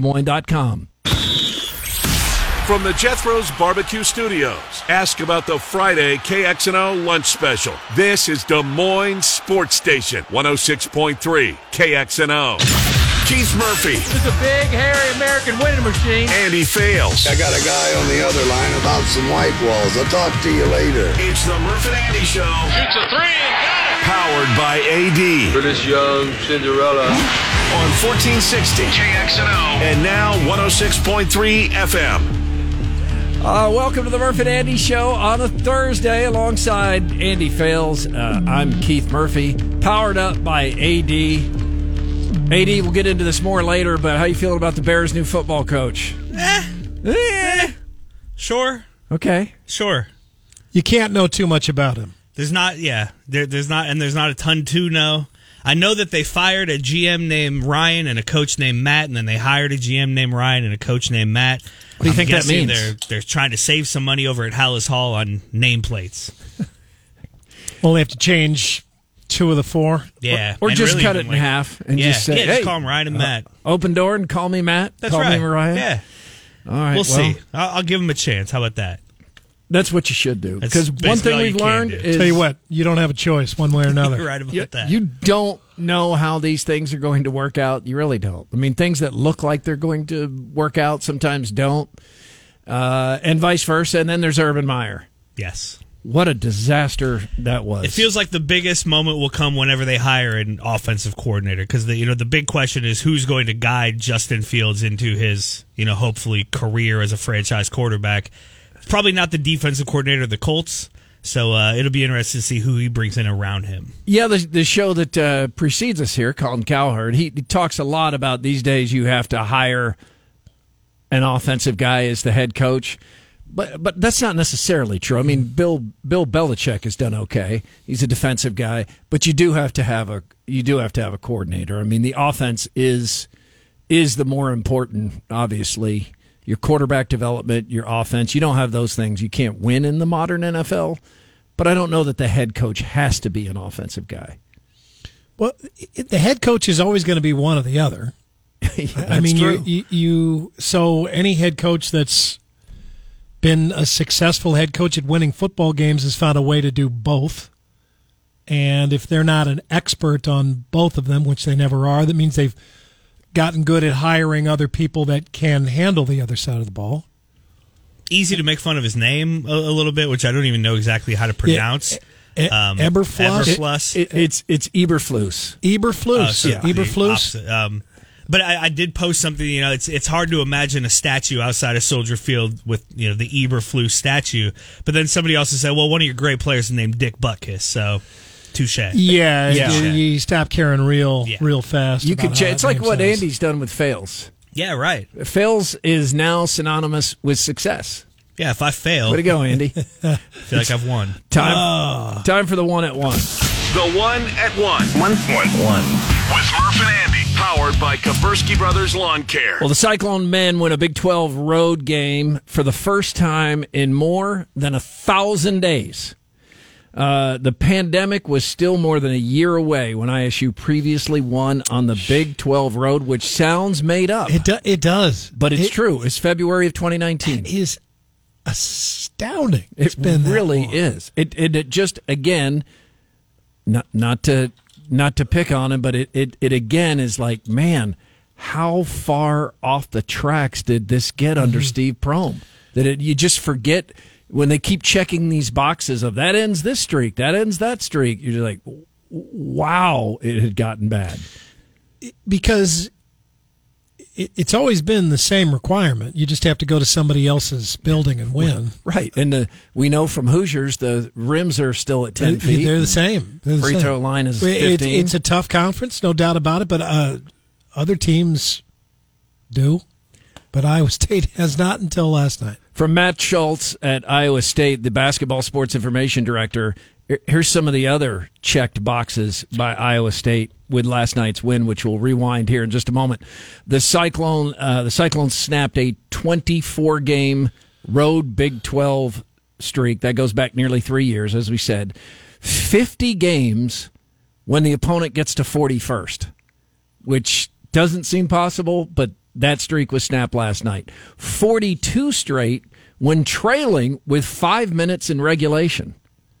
Moines.com. From the Jethro's Barbecue Studios, ask about the Friday KXNO lunch special. This is Des Moines Sports Station, 106.3 KXNO. Keith Murphy. It's a big, hairy American winning machine. Andy Fales. I got a guy on the other line about some white walls. I'll talk to you later. It's the Murph and Andy Show. Shoots a three and got it. Powered by AD. For this young Cinderella. On 1460 KXNO. And now 106.3 FM. Welcome to the Murph and Andy Show on a Thursday alongside Andy Fales. I'm Keith Murphy, powered up by AD. AD, we'll get into this more later, but how you feeling about the Bears' new football coach? Sure. Okay. Sure. You can't know too much about him. There's not a ton to know. I know that they fired a GM named Ryan and a coach named Matt, and then they hired a GM named Ryan and a coach named Matt. What do you think that means? They're trying to save some money over at Hallis Hall on nameplates. Only have to change 2 of the 4. Yeah. Or just cut it in half and just say, just hey, call them Ryan and Matt. Open door and call me Matt. That's call right. me Ryan. Yeah. All right. We'll see. I'll give them a chance. How about that? That's what you should do. That's Because one basically thing all you we've can learned do. is... Tell you what, you don't have a choice one way or another. You're right about that. You don't know how these things are going to work out. You really don't. I mean, things that look like they're going to work out sometimes don't, and vice versa. And then there's Urban Meyer. Yes. What a disaster that was. It feels like the biggest moment will come whenever they hire an offensive coordinator, because the big question is who's going to guide Justin Fields into his hopefully career as a franchise quarterback. It's probably not the defensive coordinator of the Colts, so it'll be interesting to see who he brings in around him. Yeah, the show that precedes us here, Colin Cowherd, he talks a lot about these days you have to hire an offensive guy as the head coach. But that's not necessarily true. I mean, Bill Belichick has done okay. He's a defensive guy, but you do have to have a coordinator. I mean, the offense is the more important, obviously. Your quarterback development, your offense. You don't have those things, you can't win in the modern NFL. But I don't know that the head coach has to be an offensive guy. Well, the head coach is always going to be one or the other. I mean, true. So any head coach that's been a successful head coach at winning football games has found a way to do both. And if they're not an expert on both of them, which they never are, that means they've gotten good at hiring other people that can handle the other side of the ball. Easy to make fun of his name a little bit, which I don't even know exactly how to pronounce. Eberflus? It's Eberflus. Eberflus. Oh, so Eberflus. But I did post something. It's hard to imagine a statue outside of Soldier Field with the Eberflus statue. But then somebody also said, "Well, one of your great players is named Dick Butkus." So, touche. Yeah. You stop caring real fast. You could. It's like what Andy's done with Fales. Yeah, right. Fales is now synonymous with success. Yeah, if I fail, way to go, Andy. I feel like I've won. Time for the one at one. The one at one. One. With Murph and Andy. Powered by Kapersky Brothers Lawn Care. Well, the Cyclone men win a Big 12 road game for the first time in more than 1,000 days. The pandemic was still more than a year away when ISU previously won on the Big 12 road, which sounds made up. It does. But it's true. It's February of 2019. It is astounding. It really is. It just, again, not to pick on him, but it again is like, man, how far off the tracks did this get under Steve Prohm? That you just forget when they keep checking these boxes of that ends this streak, that ends that streak. You're just like, wow, it had gotten bad. Because it's always been the same requirement. You just have to go to somebody else's building and win. Right. And we know from Hoosiers, the rims are still at 10 feet. They're the same. Free throw line is 15. It's a tough conference, no doubt about it, but other teams do. But Iowa State has not until last night. From Matt Schultz at Iowa State, the basketball sports information director, here's some of the other checked boxes by Iowa State with last night's win, which we'll rewind here in just a moment. The Cyclones snapped a 24-game road Big 12 streak. That goes back nearly 3 years, as we said. 50 games when the opponent gets to 41st, which doesn't seem possible, but That streak was snapped last night. 42 straight when trailing with 5 minutes in regulation.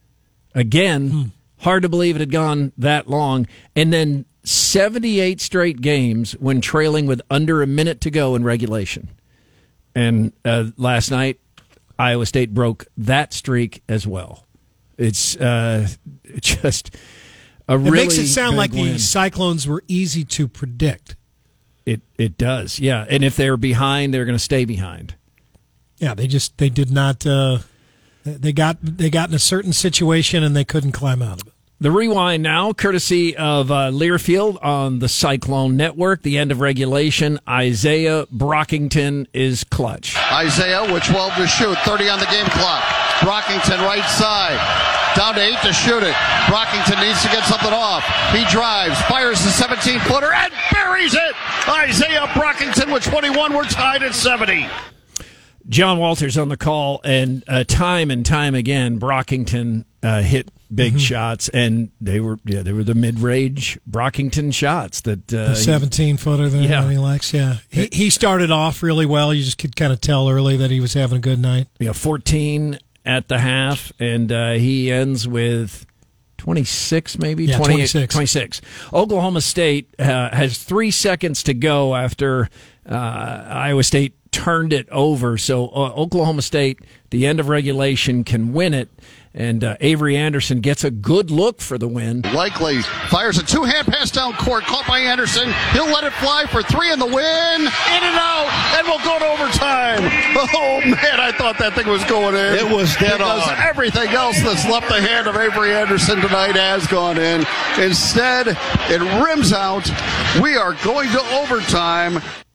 Again, hard to believe it had gone that long. And then 78 straight games when trailing with under a minute to go in regulation. And last night, Iowa State broke that streak as well. It's just a really It makes it sound like win. the Cyclones were easy to predict. It does, yeah. And if they're behind, they're going to stay behind. Yeah, they did not. They got in a certain situation and they couldn't climb out of it. The rewind now, courtesy of Learfield on the Cyclone Network. The end of regulation. Isaiah Brockington is clutch. Isaiah with 12 to shoot, 30 on the game clock. Brockington right side, down to 8 to shoot it. Brockington needs to get something off. He drives, fires the 17-footer, and buries it. Isaiah Brockington with 21. We're tied at 70. John Walters on the call, and time again, Brockington hit big shots, and they were the mid-range Brockington shots that the 17-footer that he likes. Yeah, he started off really well. You just could kind of tell early that he was having a good night. 14 at the half, and he ends with 26, maybe 26. Oklahoma State has 3 seconds to go after Iowa State turned it over. So Oklahoma State, the end of regulation, can win it. And Avery Anderson gets a good look for the win. Likely fires a two-hand pass down court, caught by Anderson. He'll let it fly for 3 in the win. In and out, and we'll go to overtime. Oh, man, I thought that thing was going in. It was dead on. Because everything else that's left the hand of Avery Anderson tonight has gone in. Instead, it rims out. We are going to overtime.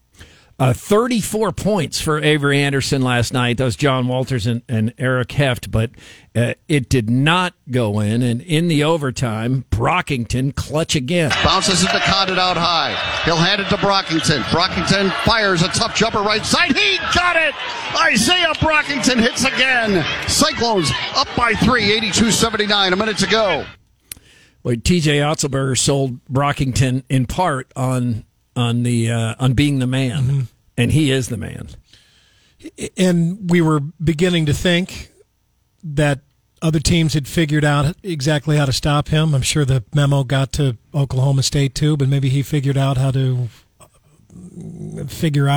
34 points for Avery Anderson last night. That was John Walters and Eric Heft, but it did not go in. And in the overtime, Brockington clutch again. Bounces into Condit out high. He'll hand it to Brockington. Brockington fires a tough jumper right side. He got it! Isaiah Brockington hits again. Cyclones up by 3, 82-79, a minute to go. Well, TJ Otzelberger sold Brockington in part on being the man, and he is the man. And we were beginning to think that other teams had figured out exactly how to stop him. I'm sure the memo got to Oklahoma State too, but maybe he figured out how to figure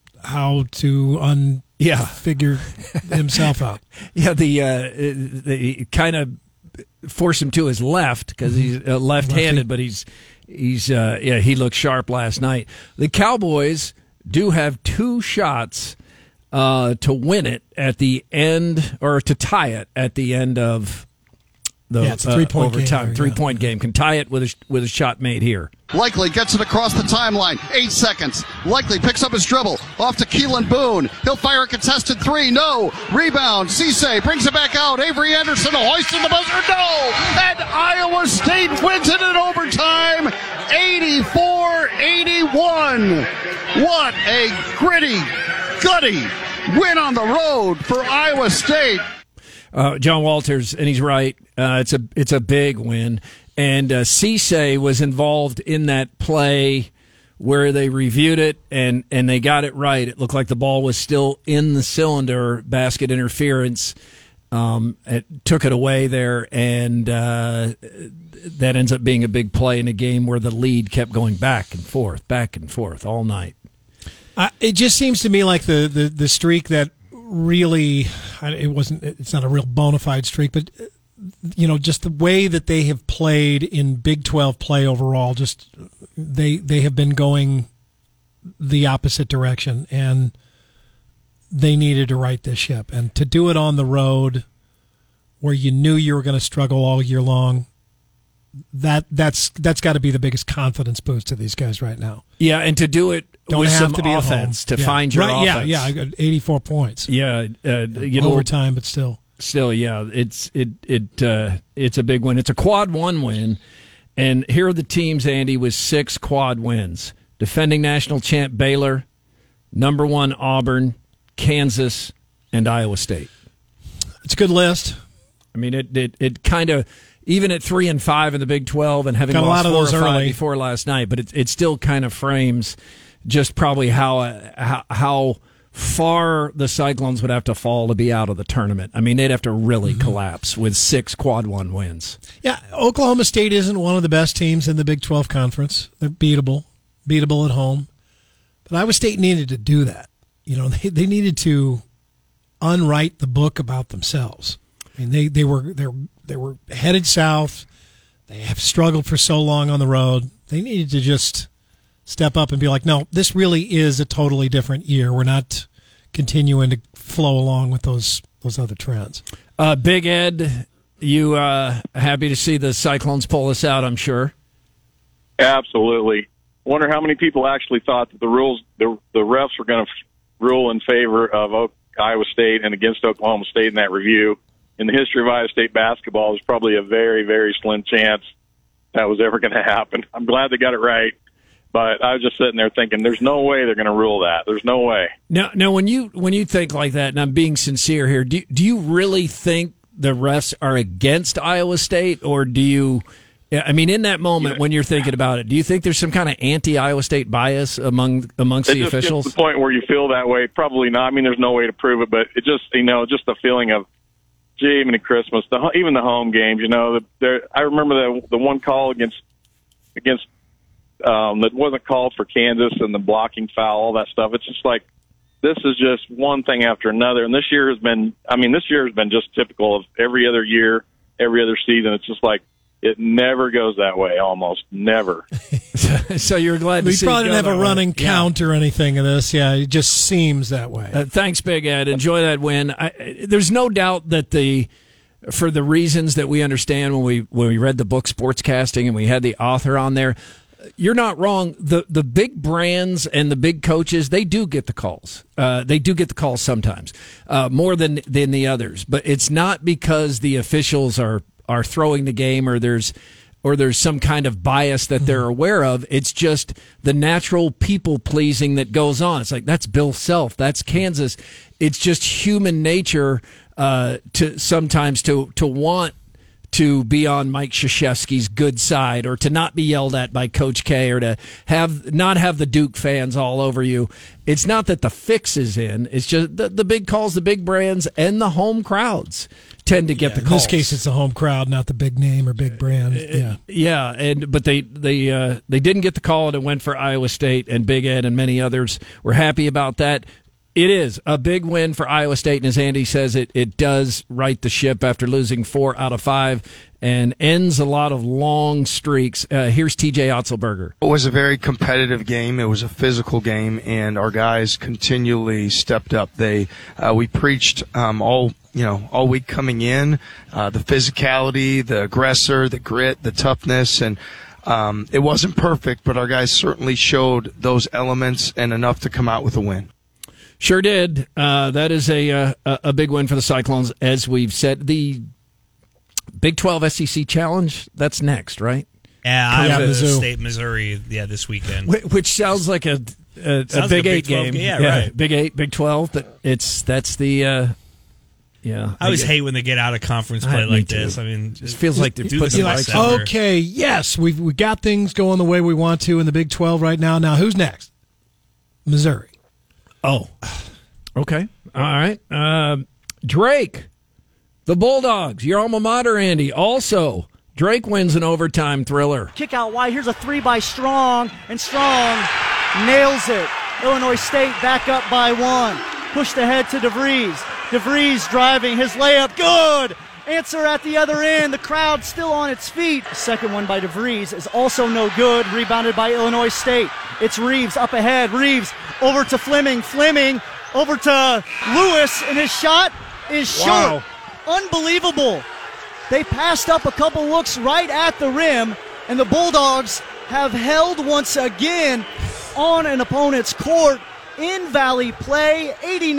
himself out. Yeah, the kind of forced him to his left because he's left-handed, but he looked sharp last night. The Cowboys do have 2 shots to win it at the end, or to tie it at the end of the it's a 3-point overtime. Game 3-point game. Can tie it with a shot made here. Likely gets it across the timeline. 8 seconds. Likely picks up his dribble. Off to Keelan Boone. He'll fire a contested 3. No. Rebound. Cisse brings it back out. Avery Anderson hoisting the buzzer. No. And Iowa State wins it in overtime. 84-81. What a gritty, gutty win on the road for Iowa State. John Walters, and he's right. It's a big win. And Cisse was involved in that play where they reviewed it and they got it right. It looked like the ball was still in the cylinder, basket interference. It took it away there, and that ends up being a big play in a game where the lead kept going back and forth all night. It just seems to me like the streak that really, it's not a real bona fide streak, but just the way that they have played in Big 12 play overall, just they have been going the opposite direction, and they needed to right this ship. And to do it on the road where you knew you were going to struggle all year long, that's got to be the biggest confidence boost to these guys right now. Yeah, and to do it with some offense, to find your offense. Yeah, I got 84 points. Yeah, overtime, but still. Still, yeah, it's a big win. It's a quad 1 win, and here are the teams, Andy, with 6 quad wins: defending national champ Baylor, number 1 Auburn, Kansas, and Iowa State. It's a good list. I mean, it kind of, even at 3 and 5 in the Big 12, and having got lost a lot of 4 those or 5 early before last night, but it still kind of frames just probably how far the Cyclones would have to fall to be out of the tournament. I mean, they'd have to really collapse with 6 quad one wins. Yeah, Oklahoma State isn't one of the best teams in the Big 12 conference. They're beatable at home. But Iowa State needed to do that. You know, they needed to unwrite the book about themselves. I mean, they were headed south. They have struggled for so long on the road. They needed to just step up and be like, no, this really is a totally different year. We're not continuing to flow along with those other trends. Big Ed, you happy to see the Cyclones pull us out, I'm sure. Absolutely. Wonder how many people actually thought that the refs were going to rule in favor of Iowa State and against Oklahoma State in that review. In the history of Iowa State basketball, there's probably a very, very slim chance that was ever going to happen. I'm glad they got it right. But I was just sitting there thinking, there's no way they're going to rule that. There's no way. Now, when you think like that, and I'm being sincere here, do you really think the refs are against Iowa State, or do you? I mean, in that moment when you're thinking about it, do you think there's some kind of anti-Iowa State bias amongst the officials? It's the point where you feel that way. Probably not. I mean, there's no way to prove it, but it just just the feeling of, gee, even at Christmas, even the home games. I remember the one call against. That wasn't called for Kansas and the blocking foul, all that stuff. It's just like, this is just one thing after another. And this year has been just typical of every other year, every other season. It's just like, it never goes that way, almost never. So you're glad to see we probably didn't have a running count or anything of this. Yeah, it just seems that way. Thanks, Big Ed. Enjoy that win. There's no doubt that for the reasons that we understand when we read the book Sportscasting and we had the author on there, you're not wrong. The big brands and the big coaches, they do get the calls. They do get the calls sometimes, more than the others. But it's not because the officials are throwing the game or there's some kind of bias that they're aware of. It's just the natural people pleasing that goes on. It's like, that's Bill Self, that's Kansas. It's just human nature to sometimes to want to be on Mike Krzyzewski's good side, or to not be yelled at by Coach K, or to not have the Duke fans all over you. It's not that the fix is in. It's just the big calls, the big brands, and the home crowds tend to get the calls. In this case, it's the home crowd, not the big name or big brand. But they didn't get the call, and it went for Iowa State, and Big Ed and many others were happy about that. It is a big win for Iowa State, and as Andy says, it does right the ship after losing 4 out of 5 and ends a lot of long streaks. Here's TJ Otzelberger. It was a very competitive game. It was a physical game, and our guys continually stepped up. We preached all week coming in, the physicality, the aggressor, the grit, the toughness, and it wasn't perfect, but our guys certainly showed those elements and enough to come out with a win. Sure did. That is a big win for the Cyclones, as we've said. The Big 12 SEC Challenge, that's next, right? Yeah, Iowa State, Missouri, this weekend. Which sounds like a Big 8 game. Yeah, right. Big 8, Big 12, but that's the... I always hate when they get out of conference play like this. I mean, it feels like they're putting like, okay, yes, we got things going the way we want to in the Big 12 right now. Now, who's next? Missouri. Oh, okay. All right. Drake, the Bulldogs, your alma mater, Andy. Also, Drake wins an overtime thriller. Kick out wide. Here's a 3 by Strong, and Strong nails it. Illinois State back up by 1. Pushed ahead to DeVries. DeVries driving his layup. Good. Answer at the other end. The crowd still on its feet. The second one by DeVries is also no good. Rebounded by Illinois State. It's Reeves up ahead. Reeves over to Fleming. Fleming over to Lewis, and his shot is short. Unbelievable. They passed up a couple looks right at the rim, and the Bulldogs have held once again on an opponent's court in Valley play.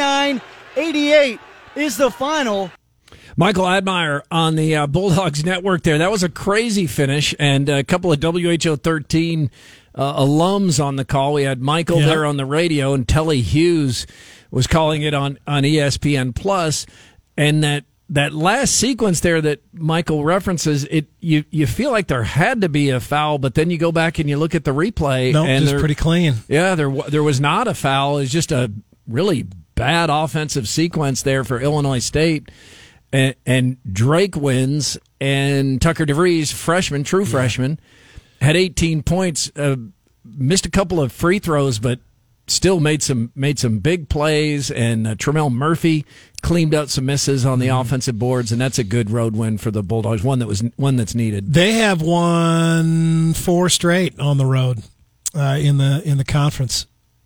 89-88 is the final. Michael Admire on the Bulldogs Network there. That was a crazy finish, and a couple of WHO 13 alums on the call. We had Michael there on the radio, and Telly Hughes was calling it on ESPN Plus, and that that last sequence there that Michael references, you feel like there had to be a foul, but then you go back and you look at the replay. Nope, and just pretty clean. Yeah, there was not a foul. It's just a really bad offensive sequence there for Illinois State. And Drake wins, and Tucker DeVries, true freshman, had 18 points, missed a couple of free throws, but still made some big plays, and Tremel Murphy cleaned out some misses on the offensive boards, and that's a good road win for the Bulldogs, one that's needed. They have won 4 straight on the road in the conference.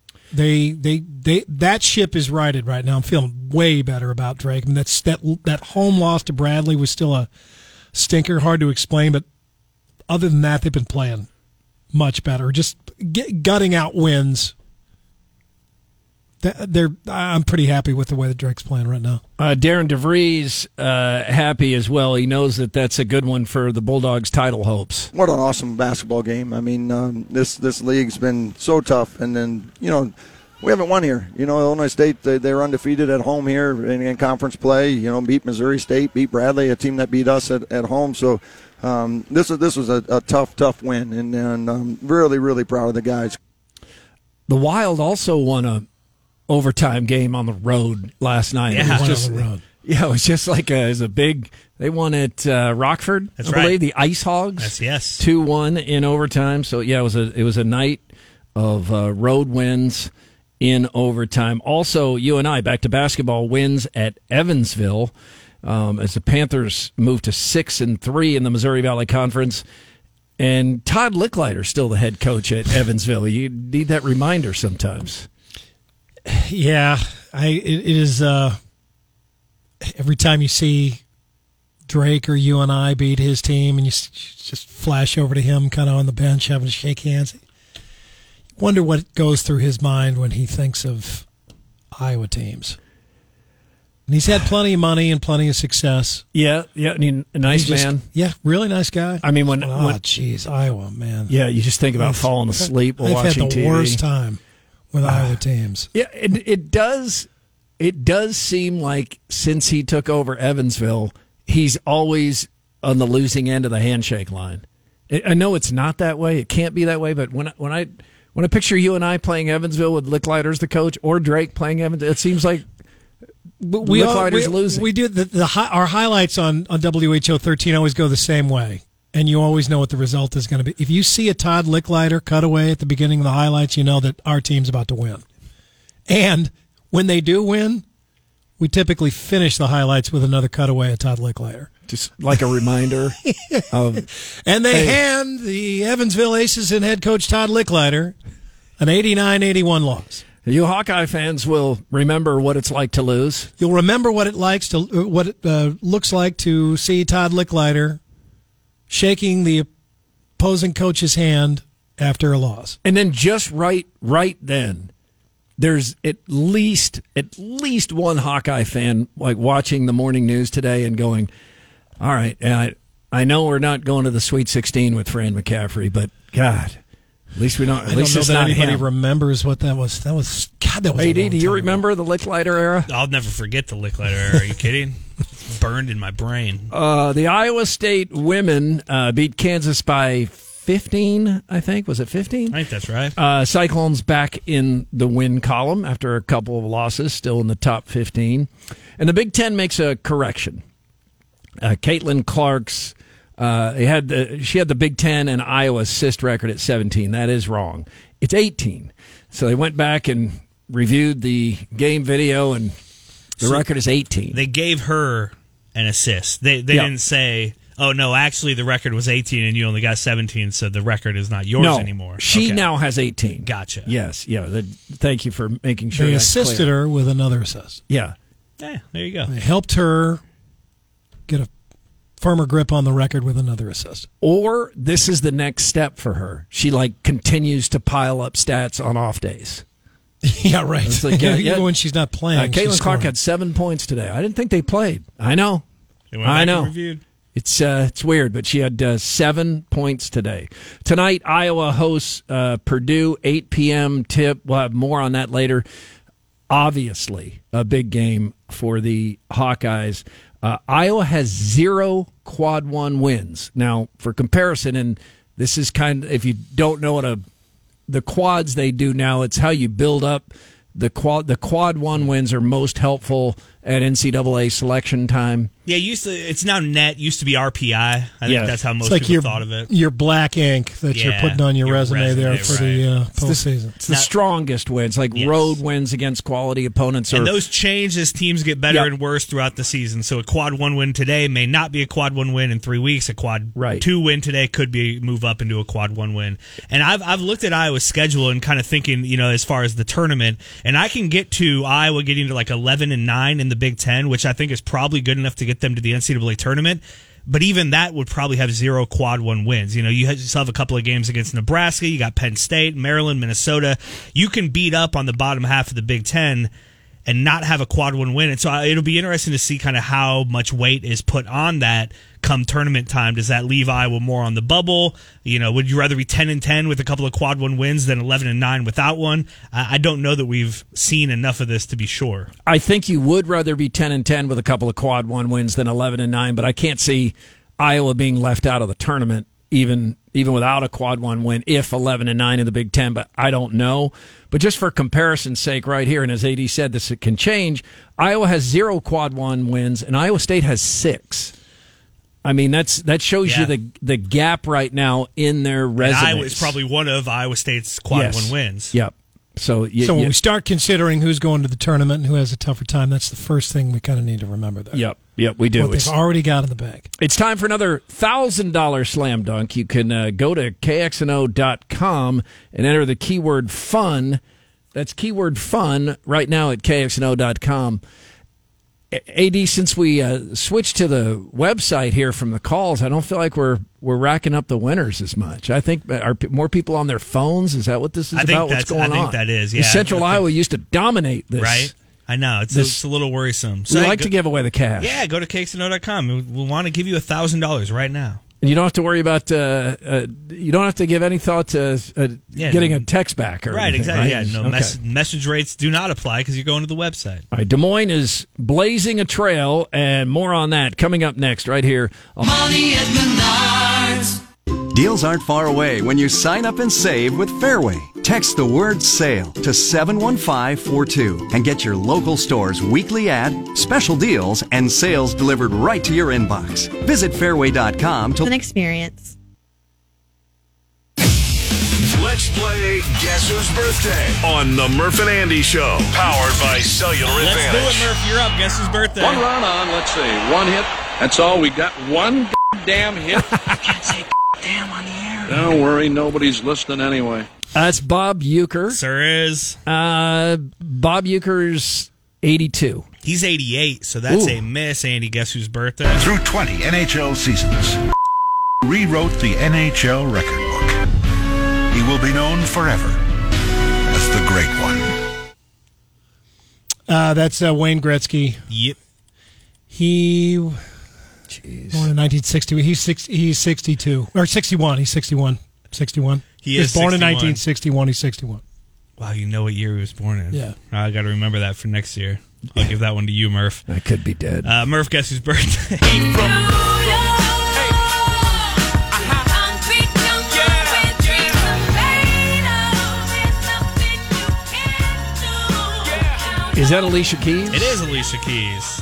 That ship is righted right now. I'm feeling way better about Drake. I mean, that home loss to Bradley was still a stinker, hard to explain, but other than that, they've been playing much better. Just gutting out wins. I'm pretty happy with the way that Drake's playing right now. Darren DeVries happy as well. He knows that that's a good one for the Bulldogs' title hopes. What an awesome basketball game. I mean, this league's been so tough, and then we haven't won here. Illinois State they were undefeated at home here in conference play. Beat Missouri State, beat Bradley, a team that beat us at home. So this was a tough win, and I'm really, really proud of the guys. The Wild also won a overtime game on the road last night. Yeah, it was just like it was a big. They won at Rockford, That's I believe, right. the Ice Hogs. Yes. 2-1 in overtime. So it was a night of road wins in overtime. Also, UNI back to basketball wins at Evansville as the Panthers move to 6-3 in the Missouri Valley Conference. And Todd Licklider's still the head coach at Evansville. You need that reminder sometimes. Yeah, it is. Every time you see Drake or UNI beat his team, and you just flash over to him, kind of on the bench, having to shake hands. Wonder what goes through his mind when he thinks of Iowa teams. And he's had plenty of money and plenty of success. Yeah, I mean, a nice man. Yeah, really nice guy. I mean, geez, Iowa, man. Yeah, you just think about falling asleep while watching TV. I've had the worst time with Iowa teams. Yeah, it does seem like since he took over Evansville, he's always on the losing end of the handshake line. I know it's not that way. It can't be that way. But when I picture you and I playing Evansville with Licklider as the coach, or Drake playing Evansville, it seems like Licklider's losing. We do our highlights on WHO 13 always go the same way. And you always know what the result is going to be. If you see a Todd Licklider cutaway at the beginning of the highlights, you know that our team's about to win. And when they do win, we typically finish the highlights with another cutaway at Todd Licklider. Just like a reminder of... And they hand the Evansville Aces and head coach Todd Licklider an 89-81 loss. You Hawkeye fans will remember what it's like to lose. You'll remember what it looks like to see Todd Licklider shaking the opposing coach's hand after a loss. And then just right then, there's at least one Hawkeye fan like watching the morning news today and going, all right, I know we're not going to the Sweet 16 with Fran McCaffrey, but God, at least we don't. At least it's not anybody him. remembers what that was. That was God. That was. AD, do you remember the Licklider era? I'll never forget the Licklider era. Are you kidding? It's burned in my brain. The Iowa State women beat Kansas by 15, I think. Was it 15? I think that's right. Cyclones back in the win column after a couple of losses, still in the top 15. And the Big Ten makes a correction. Caitlin Clark's she had the Big Ten and Iowa assist record at 17. That is wrong. It's 18. So they went back and reviewed the game video, and the record is 18. They gave her an assist. They didn't say, oh, no, actually the record was 18 and you only got 17, so the record is not yours anymore. She now has 18. Gotcha. Yes, yeah. Thank you for making sure They that's assisted clear. her with another assist. Yeah. Yeah, there you go. They helped her get a firmer grip on the record with another assist. Or this is the next step for her. She continues to pile up stats on off days. Yeah, right. It's like, Even when she's not playing. Caitlin Clark had 7 points today. I didn't think they played. I know. I know. Reviewed. It's weird, but she had 7 points today. Tonight, Iowa hosts Purdue, 8 p.m. tip. We'll have more on that later. Obviously, a big game for the Hawkeyes. Iowa has 0 quad 1 wins. Now, for comparison, and this is kind of, if you don't know what the quads they do now, it's how you build up the quad 1 wins are most helpful at NCAA selection time. Yeah, it's now net. Used to be RPI. I think that's how most people thought of it. Your black ink that you're putting on your resume there for the postseason. It's the strongest wins, like road wins against quality opponents. And those change as teams get better and worse throughout the season. So a quad 1 win today may not be a quad 1 win in 3 weeks. A quad 2 win today could move up into a quad 1 win. And I've looked at Iowa's schedule and kind of thinking, as far as the tournament, and I can get to Iowa getting to like 11-9 in the Big Ten, which I think is probably good enough to get them to the NCAA tournament. But even that would probably have 0 quad 1 wins. You still have a couple of games against Nebraska. You got Penn State, Maryland, Minnesota. You can beat up on the bottom half of the Big Ten and not have a quad 1 win. And so it'll be interesting to see kind of how much weight is put on that come tournament time. Does that leave Iowa more on the bubble? Would you rather be 10-10 with a couple of quad 1 wins than 11-9 without one? I don't know that we've seen enough of this to be sure. I think you would rather be 10-10 with a couple of quad 1 wins than 11-9, but I can't see Iowa being left out of the tournament even without a quad 1 win if 11-9 in the Big Ten, but I don't know. But just for comparison's sake right here, and as AD said, this can change, Iowa has 0 quad 1 wins and Iowa State has 6. I mean, that shows you the gap right now in their resumes. And Iowa is probably one of Iowa State's quad 1 wins. Yep. So when we start considering who's going to the tournament and who has a tougher time, that's the first thing we kind of need to remember there. Yep, we do. What they've already got in the bag. It's time for another $1,000 slam dunk. You can go to KXNO.com and enter the keyword fun. That's keyword fun right now at KXNO.com. AD, since we switched to the website here from the calls, I don't feel like we're racking up the winners as much. I think are more people on their phones. Is that what this is about? What's going on? I think that is. Yeah, Central Iowa used to dominate this, right? I know it's a little worrisome. So we like to give away the cash. Yeah, go to KXNO.com. We want to give you $1,000 right now. And you don't have to worry about. You don't have to give any thought to getting a text back or anything, exactly. Right? Yeah, message rates do not apply because you're going to the website. All right, Des Moines is blazing a trail, and more on that coming up next, right here. Money at Menards. Deals aren't far away when you sign up and save with Fairway. Text the word SALE to 71542 and get your local store's weekly ad, special deals, and sales delivered right to your inbox. Visit Fairway.com to an experience. Let's play Guess Whose Birthday on the Murph and Andy Show, powered by Cellular Advantage. Let's do it, Murph. You're up. Guess Whose Birthday? One run on. Let's see. One hit. That's all. We got one damn hit. I can't say damn on the air. Don't worry. Nobody's listening anyway. That's Bob Uecker. Sir is. Bob Uecker's 82. He's 88, so that's a miss, Andy. Guess Whose Birthday? Through 20 NHL seasons, rewrote the NHL record book. He will be known forever as the Great One. That's Wayne Gretzky. Yep. He born in 1960. He's 62 or 61. He's 61. 61. He is born 61. in 1961. He's 61. Wow, you know what year he was born in. Yeah. I got to remember that for next year. I'll give that one to you, Murph. I could be dead. Murph, guess whose birthday? Is that Alicia Keys? It is Alicia Keys.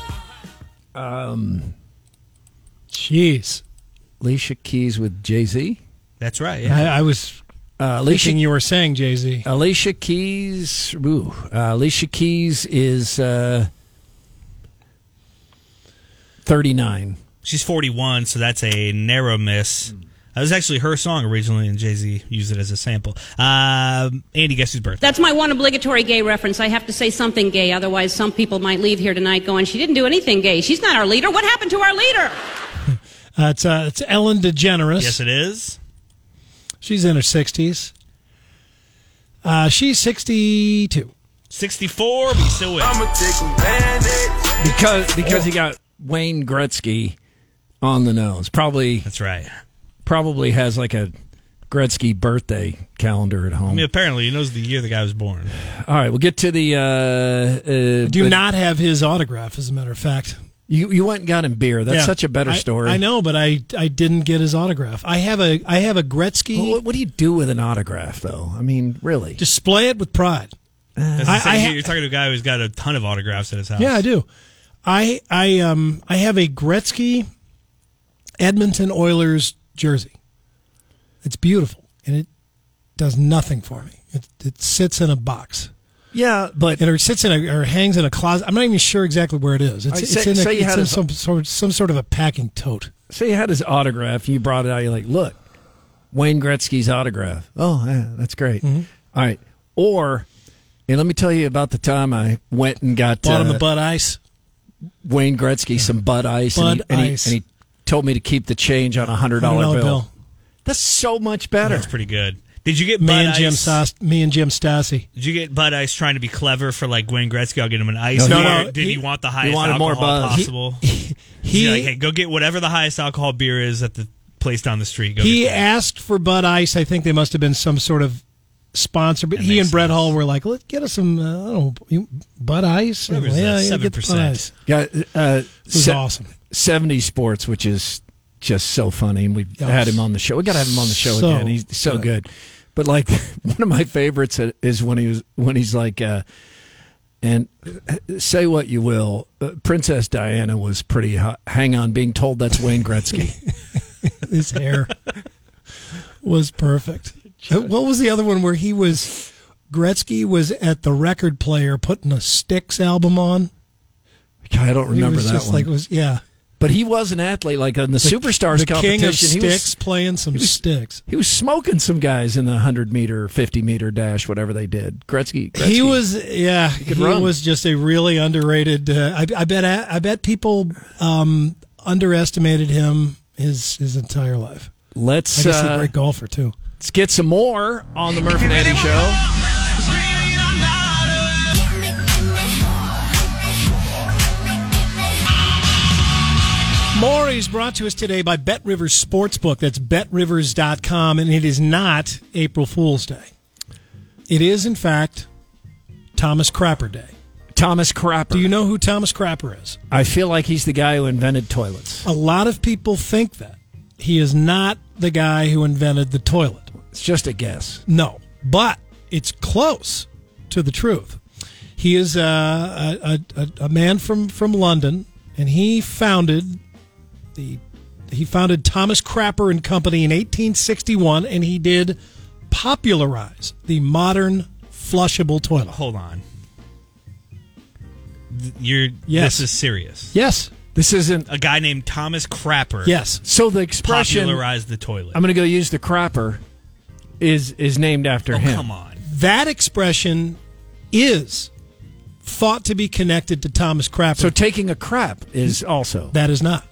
Jeez. Alicia Keys with Jay-Z? That's right, yeah. I was thinking you were saying Jay-Z. Alicia Keys. Alicia Keys is 39. She's 41, so that's a narrow miss. That was actually her song originally, and Jay-Z used it as a sample. Andy, guess whose birthday? That's my one obligatory gay reference. I have to say something gay, otherwise some people might leave here tonight going, she didn't do anything gay. She's not our leader. What happened to our leader? It's Ellen DeGeneres. Yes, it is. She's in her 60s. She's 62. 64, but he still wins. Because he got Wayne Gretzky on the nose. That's right. Probably has like a Gretzky birthday calendar at home. I mean, apparently he knows the year the guy was born. All right, we'll get to the... do not have his autograph, as a matter of fact. You went and got him beer. That's such a better story. I know, but I didn't get his autograph. I have a Gretzky. Well, what do you do with an autograph, though? I mean, really? Display it with pride. You're talking to a guy who's got a ton of autographs at his house. Yeah, I do. I have a Gretzky Edmonton Oilers jersey. It's beautiful, and it does nothing for me. It sits in a box. Yeah, but or sits in or hangs in a closet. I'm not even sure exactly where it is. It's in some sort of a packing tote. Say you had his autograph, and you brought it out. You're like, look, Wayne Gretzky's autograph. Oh, yeah, that's great. Mm-hmm. All right, and let me tell you about the time I went and bought him the Bud Ice. Wayne Gretzky some Bud Ice, and he told me to keep the change on a $100 bill. That's so much better. That's pretty good. Did you get Bud Ice? Me and Jim Stassi. Did you get Bud Ice trying to be clever for like Wayne Gretzky? I'll get him an ice. No. Did he want the highest alcohol possible? He like, hey, go get whatever the highest alcohol beer is at the place down the street. He asked for Bud Ice. I think they must have been some sort of sponsor, but he and Brett Hull were like, "Let's get us some Bud Ice." Yeah, 7%. It was awesome. 70 Sports, which is just so funny, and we had him on the show. We got to have him on the show again. He's so good. But like one of my favorites is when he's like, and say what you will, Princess Diana was pretty hot. Hang on, being told that's Wayne Gretzky. His hair was perfect. What was the other one where Gretzky was at the record player putting a Styx album on? I don't remember that one. But he was an athlete, like in the Superstars competition. King of Sticks playing some sticks. He was smoking some guys in the 100-meter, 50-meter dash, whatever they did. Gretzky. He was just a really underrated. I bet people underestimated him his entire life. I guess he's a great golfer too. Let's get some more on the Murphy and Eddie Show. More is brought to us today by Bet Rivers Sportsbook. That's betrivers.com, and it is not April Fool's Day. It is, in fact, Thomas Crapper Day. Thomas Crapper. Do you know who Thomas Crapper is? I feel like he's the guy who invented toilets. A lot of people think that. He is not the guy who invented the toilet. It's just a guess. No, but it's close to the truth. He is a man from London, and he founded Thomas Crapper and Company in 1861, and he did popularize the modern flushable toilet. Hold on. This is serious. Yes. This isn't a guy named Thomas Crapper. Yes. So the expression popularized the toilet. I'm going to go use the crapper is named after him. Come on. That expression is thought to be connected to Thomas Crapper. So taking a crap is also. That is not.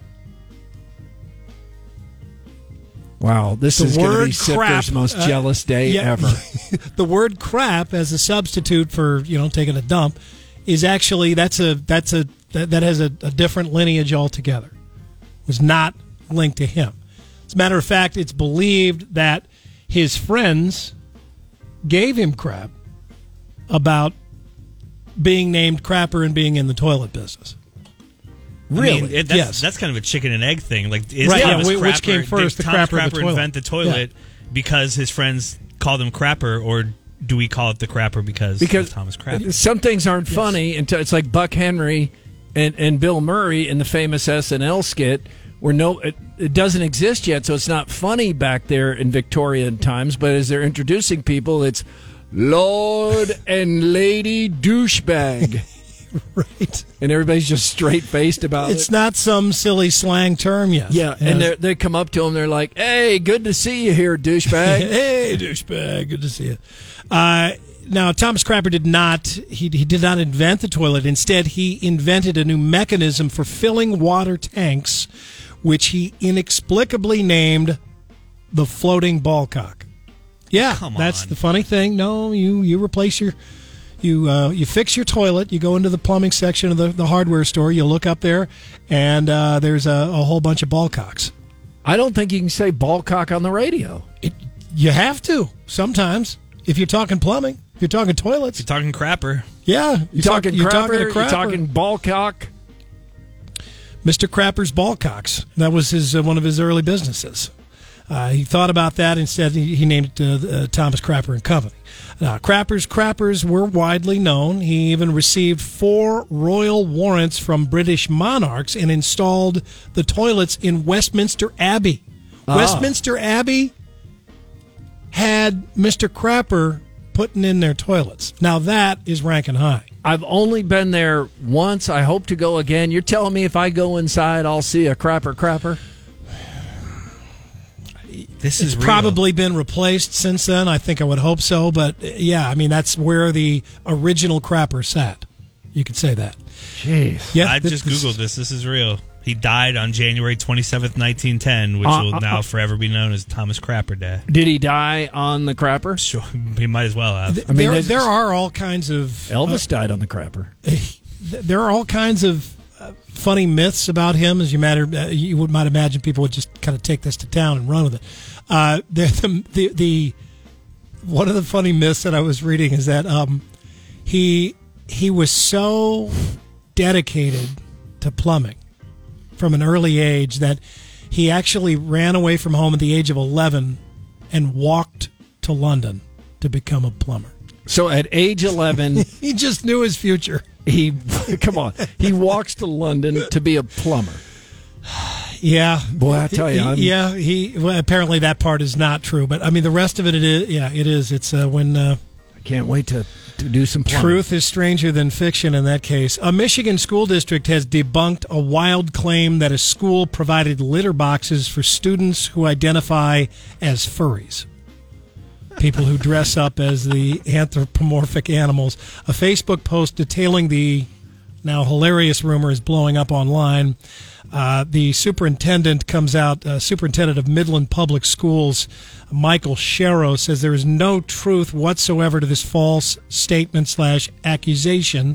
Wow, this is going to be Sifter's most jealous day ever. The word crap as a substitute for, taking a dump is actually that has a different lineage altogether. It was not linked to him. As a matter of fact, it's believed that his friends gave him crap about being named Crapper and being in the toilet business. Really? I mean, that's kind of a chicken and egg thing. Like, which came first, the Thomas crapper or the toilet? Invent the toilet because his friends called him Crapper, or do we call it the Crapper because of Thomas Crapper? Some things aren't funny until it's like Buck Henry and Bill Murray in the famous SNL skit where it doesn't exist yet, so it's not funny back there in Victorian times, but as they're introducing people, it's Lord and Lady Douchebag. Right. And everybody's just straight-faced about it. It's not some silly slang term yet. Yeah, and they come up to him, they're like, hey, good to see you here, douchebag. Hey, douchebag, good to see you. Now, Thomas Crapper did not invent the toilet. Instead, he invented a new mechanism for filling water tanks, which he inexplicably named the floating ball cock. Yeah, that's the funny thing. No, you replace your... You fix your toilet, you go into the plumbing section of the hardware store, you look up there, and there's a whole bunch of ball cocks. I don't think you can say ball cock on the radio. You have to, sometimes. If you're talking plumbing, if you're talking toilets. You're talking Crapper. Yeah. You're talking crapper, you're talking ball cock. Mr. Crapper's Ballcocks. That was his one of his early businesses. He thought about that. Instead, he named it Thomas Crapper and Company. Crappers were widely known. He even received 4 royal warrants from British monarchs and installed the toilets in Westminster Abbey. Westminster Abbey had Mr. Crapper putting in their toilets. Now that is ranking high. I've only been there once. I hope to go again. You're telling me if I go inside, I'll see a crapper? It's probably been replaced since then. I think I would hope so. But, yeah, I mean, that's where the original Crapper sat. You could say that. Jeez. Yeah, I just Googled this. This is real. He died on January 27th, 1910, which will now forever be known as Thomas Crapper Day. Did he die on the Crapper? Sure. He might as well have. There are all kinds of... Elvis died on the Crapper. There are all kinds of funny myths about him. As you might imagine, people would just kind of take this to town and run with it. One of the funny myths that I was reading is that he was so dedicated to plumbing from an early age that he actually ran away from home at the age of 11 and walked to London to become a plumber. So at age 11... he just knew his future. He walks to London to be a plumber. Yeah. Boy, I tell you. Apparently that part is not true. But, I mean, the rest of it is. Yeah, it is. It's when... I can't wait to do some plumbing. Truth is stranger than fiction in that case. A Michigan school district has debunked a wild claim that a school provided litter boxes for students who identify as furries. People who dress up as the anthropomorphic animals. A Facebook post detailing the now hilarious rumor is blowing up online. The superintendent comes out, superintendent of Midland Public Schools, Michael Sharrow, says there is no truth whatsoever to this false statement / accusation.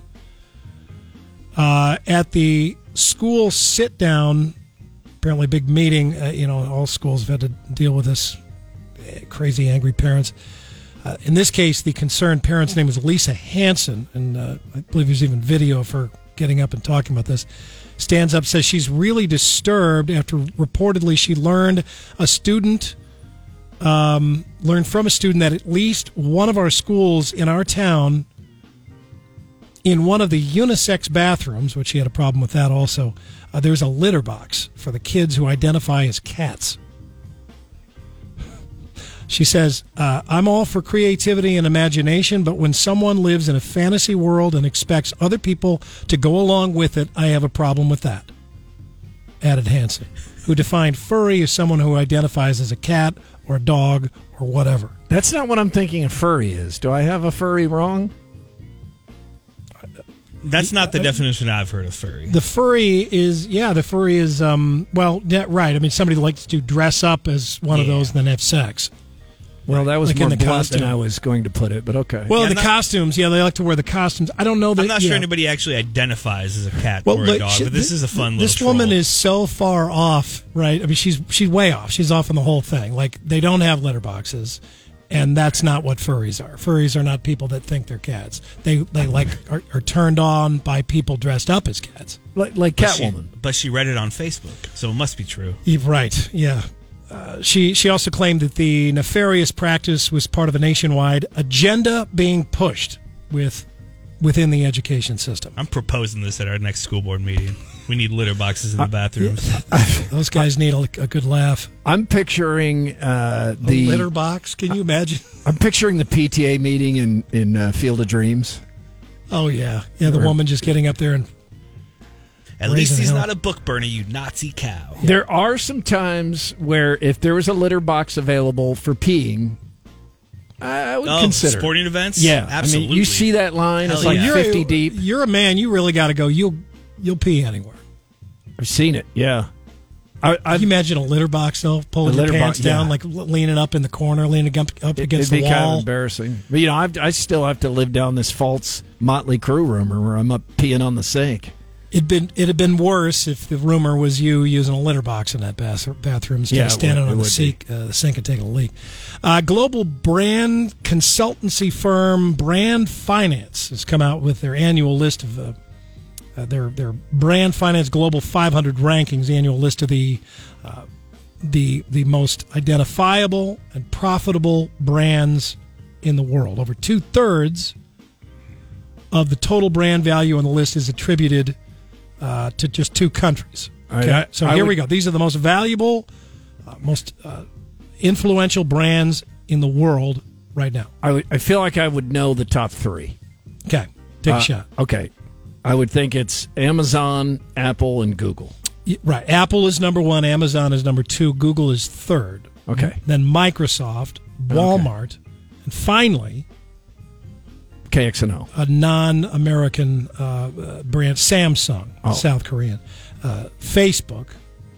At the school sit-down, apparently big meeting, all schools have had to deal with this, crazy angry parents. In this case, the concerned parent's name was Lisa Hansen, and I believe there's even video of her getting up and talking about this. Stands up, says she's really disturbed after reportedly she learned from a student that at least one of our schools in our town, in one of the unisex bathrooms, which she had a problem with that also, there's a litter box for the kids who identify as cats. She says, I'm all for creativity and imagination, but when someone lives in a fantasy world and expects other people to go along with it, I have a problem with that, added Hansen, who defined furry as someone who identifies as a cat or a dog or whatever. That's not what I'm thinking a furry is. Do I have a furry wrong? That's not the definition I've heard of furry. The furry is, right. I mean, somebody likes to dress up as one of those and then have sex. Well, that was like more in the blunt costume than I was going to put it, but okay. Well, costumes, they like to wear the costumes. I don't know that. I'm not sure anybody actually identifies as a cat or a dog, but this is a fun little This woman is so far off, right? I mean, she's way off. She's off on the whole thing. Like, they don't have litter boxes, and that's not what furries are. Furries are not people that think they're cats. They are turned on by people dressed up as cats. Like Catwoman. But she read it on Facebook, so it must be true. Right, yeah. She also claimed that the nefarious practice was part of a nationwide agenda being pushed within the education system. I'm proposing this at our next school board meeting. We need litter boxes in the bathrooms. Those guys need a good laugh. I'm picturing the litter box. Can you imagine? I'm picturing the PTA meeting in Field of Dreams. Oh yeah, the woman just getting up there and. At least he's not a book burner, you Nazi cow. Yeah. There are some times where if there was a litter box available for peeing, I would consider. Sporting events? Yeah. Absolutely. I mean, you see that line, it's like 50 deep. You're a man, you really got to go. You'll pee anywhere. I've seen it, yeah. Can you imagine a litter box, though? Pulling your pants down, like leaning up in the corner, leaning up against the wall. It'd be kind of embarrassing. But, I still have to live down this false Motley Crue rumor where I'm up peeing on the sink. It'd have been worse if the rumor was you using a litter box in that bathroom instead of standing on the sink and taking a leak. Global brand consultancy firm Brand Finance has come out with their annual list of their Brand Finance Global 500 rankings, the annual list of the most identifiable and profitable brands in the world. Over 2/3 of the total brand value on the list is attributed to just 2 countries. Okay? Right, So here we go. These are the most valuable, most influential brands in the world right now. I feel like I would know the top 3. Okay, take a shot. Okay, I would think it's Amazon, Apple, and Google. Right. Apple is number 1, Amazon is number 2, Google is 3rd. Okay. Then Microsoft, Walmart, and finally KXNO. A non-American brand, Samsung, South Korean. Facebook,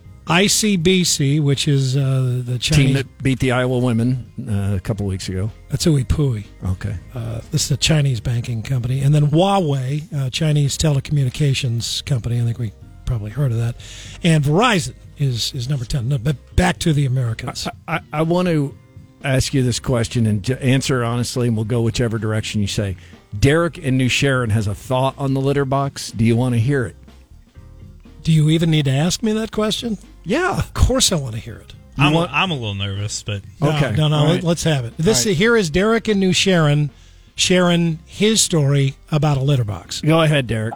ICBC, which is the Chinese team that beat the Iowa women a couple weeks ago. That's Ui Pui. Okay. This is a Chinese banking company. And then Huawei, Chinese telecommunications company. I think we probably heard of that. And Verizon is number 10. No, but back to the Americans. I want to ask you this question and answer honestly, and we'll go whichever direction you say. Derek in New Sharon has a thought on the litter box. Do you want to hear it? Do you even need to ask me that question? Yeah. Of course I want to hear it. I'm a little nervous, but... Okay. No, right. Let's have it. This Right. Here is Derek in New Sharon sharing his story about a litter box. Go ahead, Derek.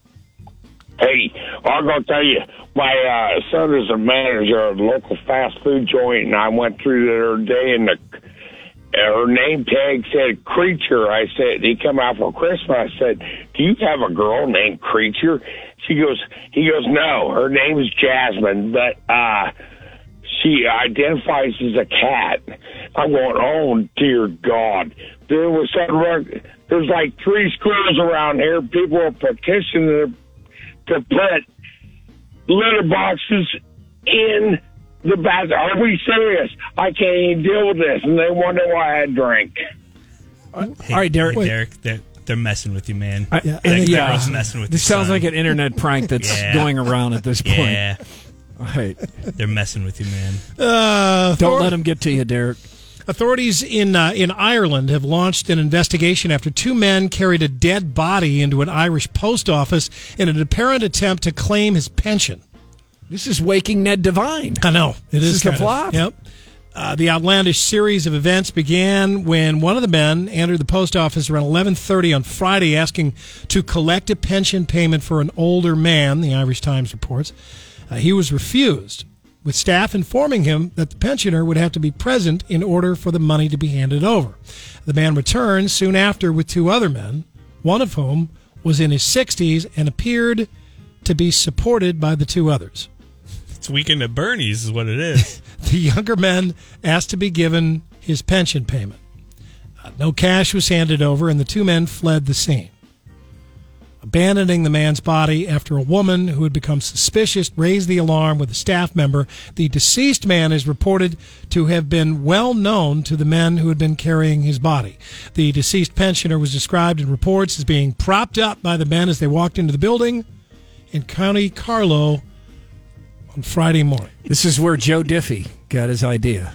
Hey, I'm going to tell you, my son is a manager of a local fast food joint, and I went through there today, and her name tag said Creature. I said, he come out for Christmas. I said, do you have a girl named Creature? He goes, no, her name is Jasmine, but she identifies as a cat. I'm going, oh, dear God. There was there's like 3 schools around here. People are petitioning to put litter boxes in the bathroom. Are we serious? I can't even deal with this. And they wonder why I drink. Hey, all right, Derek. They're messing with you, man. That girl's messing with this your sounds son. like an internet prank that's going around at this point. Yeah. All right. They're messing with you, man. Don't let them get to you, Derek. Authorities in Ireland have launched an investigation after 2 men carried a dead body into an Irish post office in an apparent attempt to claim his pension. This is Waking Ned Devine. I know. It is the kind of- plot. Yep. The outlandish series of events began when one of the men entered the post office around 11:30 on Friday asking to collect a pension payment for an older man, the Irish Times reports. He was refused, with staff informing him that the pensioner would have to be present in order for the money to be handed over. The man returned soon after with 2 other men, one of whom was in his 60s and appeared to be supported by the 2 others. It's Weekend at Bernie's is what it is. The younger man asked to be given his pension payment. No cash was handed over, and the 2 men fled the scene. Abandoning the man's body after a woman who had become suspicious raised the alarm with a staff member. The deceased man is reported to have been well known to the men who had been carrying his body. The deceased pensioner was described in reports as being propped up by the men as they walked into the building in County Carlow on Friday morning. This is where Joe Diffie got his idea.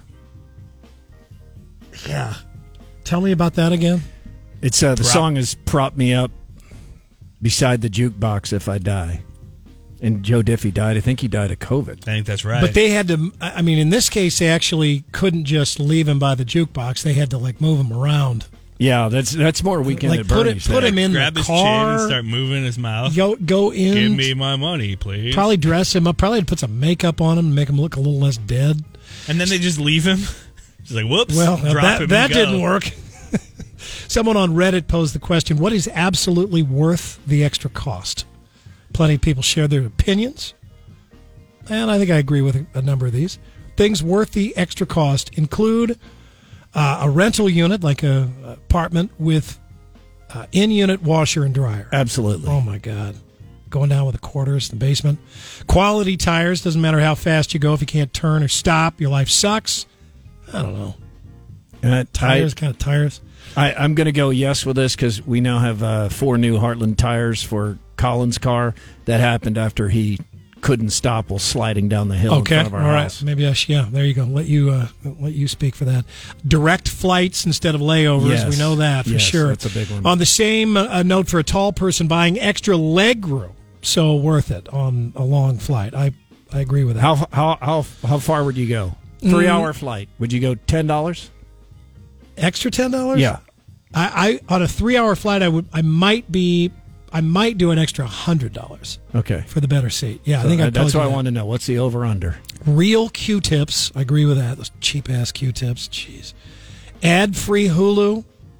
Yeah. Tell me about that again. It's the song is "Prop Me Up Beside the Jukebox If I Die," and Joe Diffie died. I think he died of COVID. I think that's right. But they had to. I mean, in this case, they actually couldn't just leave him by the jukebox. They had to move him around. Yeah, that's more Weekend at Bernie's. Put him in grab the his car. chin and start moving his mouth. Go in. Give me my money, please. Probably dress him up. Probably put some makeup on him, make him look a little less dead. And then they just leave him. Just like, whoops. Well, drop him that and go. didn't work. Someone on Reddit posed the question, what is absolutely worth the extra cost? Plenty of people share their opinions, and I think I agree with a number of these. Things worth the extra cost include a rental unit, like a apartment with in-unit washer and dryer. Absolutely. Oh, my God. Going down with the quarters in the basement. Quality tires. Doesn't matter how fast you go. If you can't turn or stop, your life sucks. I don't know. Tires. I'm going to go yes with this because we now have 4 new Heartland tires for Colin's car. That happened after he couldn't stop while sliding down the hill in front of our house. Maybe there you go. Let you speak for that. Direct flights instead of layovers. Yes. We know that for Yes, sure. that's a big one. On the same note, for a tall person buying extra leg room so worth it on a long flight. I agree with that. How far would you go? 3-hour flight. Would you go $10? Extra $10? Yeah. I on a 3-hour flight I might do an extra $100. Okay. For the better seat. Yeah, So I think that's what I want to know. What's the over under? Real Q-tips. I agree with that. Those cheap ass Q-tips. Jeez. Ad-free Hulu.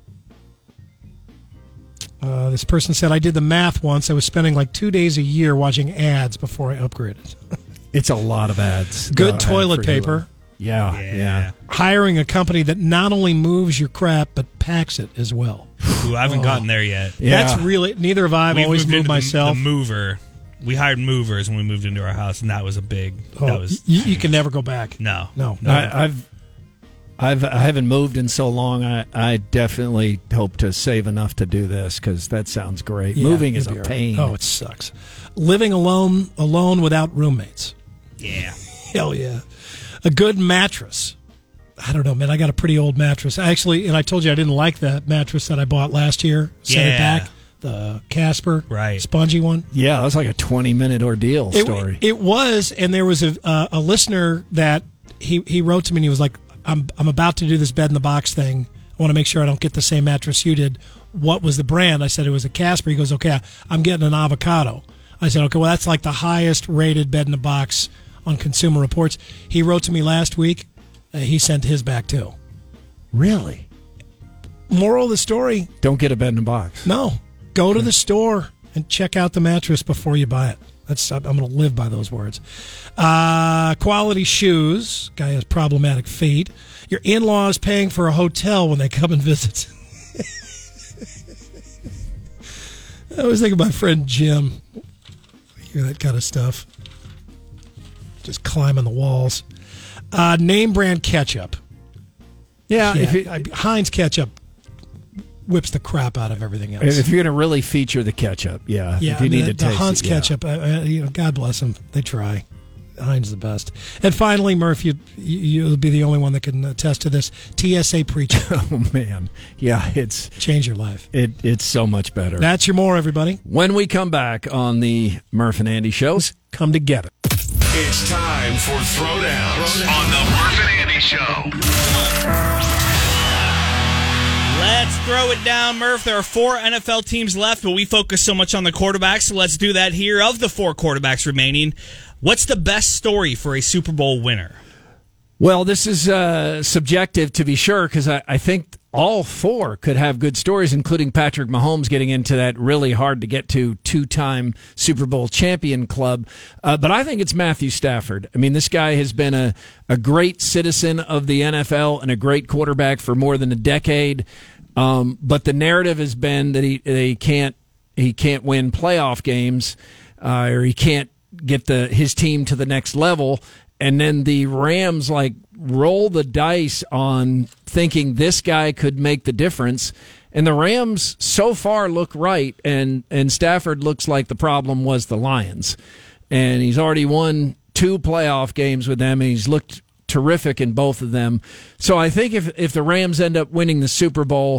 This person said, I did the math once. I was spending like 2 days a year watching ads before I upgraded. It's a lot of ads. Good toilet paper. Yeah. Hiring a company that not only moves your crap, but packs it as well. Ooh, I haven't gotten there yet. That's really, neither have I. I've always moved myself. The mover. We hired movers when we moved into our house, and that was a big. You can never go back. No. I haven't moved in so long. I definitely hope to save enough to do this because that sounds great. Yeah, Moving is a pain. Oh, it sucks. Living alone without roommates. Yeah. Hell yeah. A good mattress. I don't know, man. I got a pretty old mattress. Actually, and I told you I didn't like that mattress that I bought last year. Sent it back. The Casper. Right. Spongy one. Yeah, that was like a 20-minute ordeal story. It was, and there was a listener that he wrote to me and he was like, I'm about to do this bed in the box thing. I want to make sure I don't get the same mattress you did. What was the brand? I said it was a Casper. He goes, okay, I'm getting an Avocado. I said, okay, well, that's like the highest rated bed in the box on Consumer Reports. He wrote to me last week. He sent his back too. Really? Moral of the story. Don't get a bed in a box. No. Go to the store and check out the mattress before you buy it. I'm going to live by those words. Quality shoes. Guy has problematic feet. Your in-laws paying for a hotel when they come and visit. I always think of my friend Jim. Hear that kind of stuff. Just climbing the walls. Name brand ketchup. Yeah. Heinz ketchup whips the crap out of everything else. If you're going to really feature the ketchup, if you need to taste the Heinz it, ketchup, God bless them. They try. Heinz is the best. And finally, Murph, you'll be the only one that can attest to this. TSA preaching. Oh, man. Yeah, it's... Change your life. It's so much better. That's your more, everybody. When we come back on the Murph and Andy shows, come together. It's time for Throwdowns on the Murph and Andy Show. Let's throw it down, Murph. There are 4 NFL teams left, but we focus so much on the quarterbacks, so let's do that here. Of the 4 quarterbacks remaining, what's the best story for a Super Bowl winner? Well, this is subjective to be sure, because I think all 4 could have good stories, including Patrick Mahomes getting into that really hard to get to 2-time Super Bowl champion club. But I think it's Matthew Stafford. I mean, this guy has been a great citizen of the NFL and a great quarterback for more than a decade. But the narrative has been that he can't win playoff games, or he can't get his team to the next level. And then the Rams roll the dice on thinking this guy could make the difference. And the Rams so far look right, and Stafford looks like the problem was the Lions. And he's already won 2 playoff games with them, and he's looked terrific in both of them. So I think if the Rams end up winning the Super Bowl,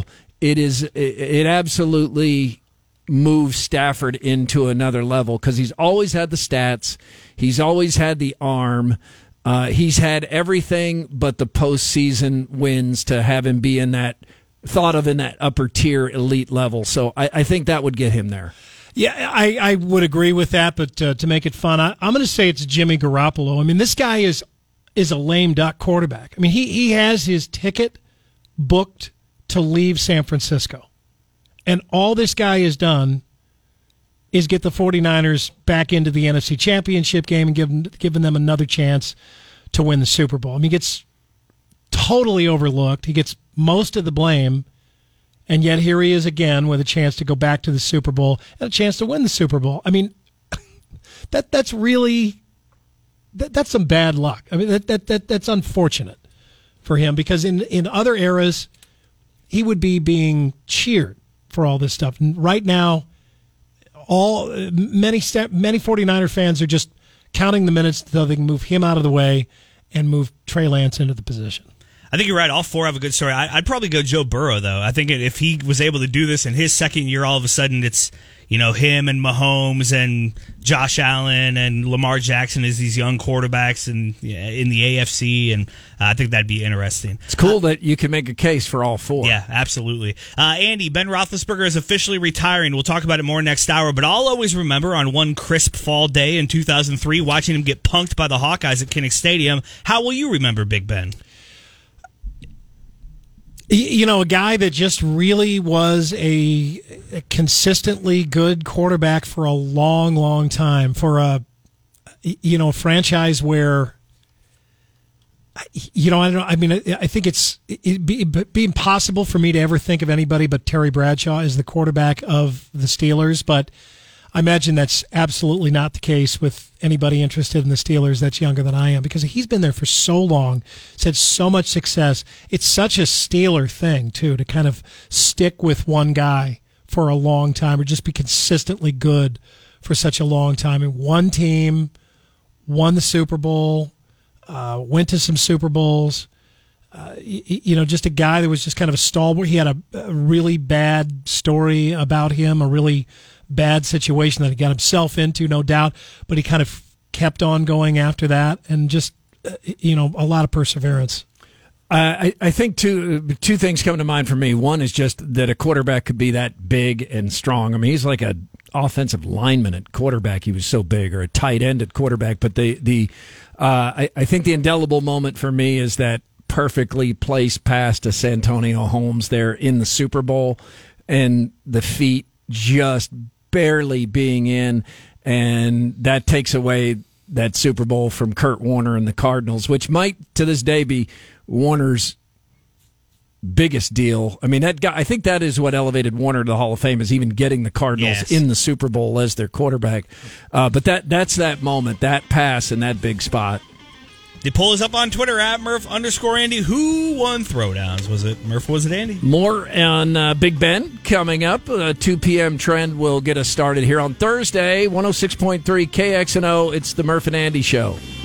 it absolutely moves Stafford into another level, because he's always had the stats, he's always had the arm, he's had everything but the postseason wins to have him be thought of in that upper tier elite level. So I think that would get him there. Yeah, I would agree with that, but to make it fun, I'm going to say it's Jimmy Garoppolo. I mean, this guy is a lame duck quarterback. I mean, he has his ticket booked to leave San Francisco. And all this guy has done is get the 49ers back into the NFC Championship game and giving them another chance to win the Super Bowl. I mean, he gets totally overlooked. He gets most of the blame. And yet here he is again with a chance to go back to the Super Bowl and a chance to win the Super Bowl. I mean, that's really... That's some bad luck. I mean, that's unfortunate for him, because in other eras, he would be being cheered for all this stuff. And right now, many 49er fans are just counting the minutes until they can move him out of the way and move Trey Lance into the position. I think you're right. All four have a good story. I'd probably go Joe Burrow, though. I think if he was able to do this in his second year, all of a sudden it's, him and Mahomes and Josh Allen and Lamar Jackson as these young quarterbacks in the AFC, and I think that'd be interesting. It's cool that you can make a case for all four. Yeah, absolutely. Andy, Ben Roethlisberger is officially retiring. We'll talk about it more next hour, but I'll always remember on one crisp fall day in 2003 watching him get punked by the Hawkeyes at Kinnick Stadium. How will you remember Big Ben? A guy that just really was a consistently good quarterback for a long, long time. For a franchise where, I don't know. I mean, I think it'd be impossible for me to ever think of anybody but Terry Bradshaw as the quarterback of the Steelers. But I imagine that's absolutely not the case with anybody interested in the Steelers that's younger than I am, because he's been there for so long. He's had so much success. It's such a Steeler thing, too, to kind of stick with one guy for a long time or just be consistently good for such a long time. And one team won the Super Bowl, went to some Super Bowls. Just a guy that was just kind of a stalwart. He had a really bad story about him, a really bad situation that he got himself into, no doubt, but he kind of kept on going after that, and just a lot of perseverance. I think two things come to mind for me. One is just that a quarterback could be that big and strong. I mean, he's like an offensive lineman at quarterback. He was so big, or a tight end at quarterback. But I think the indelible moment for me is that perfectly placed pass to Santonio Holmes there in the Super Bowl, and the feet just barely being in, and that takes away that Super Bowl from Kurt Warner and the Cardinals, which might to this day be Warner's biggest deal. I mean, that guy, I think that is what elevated Warner to the Hall of Fame, is even getting the Cardinals in the Super Bowl as their quarterback. But that's that moment, that pass in that big spot. The poll is up on Twitter at Murph_Andy. Who won throwdowns? Was it Murph or was it Andy? More on Big Ben coming up. 2 p.m. trend will get us started here on Thursday. 106.3 KXNO. It's the Murph and Andy Show.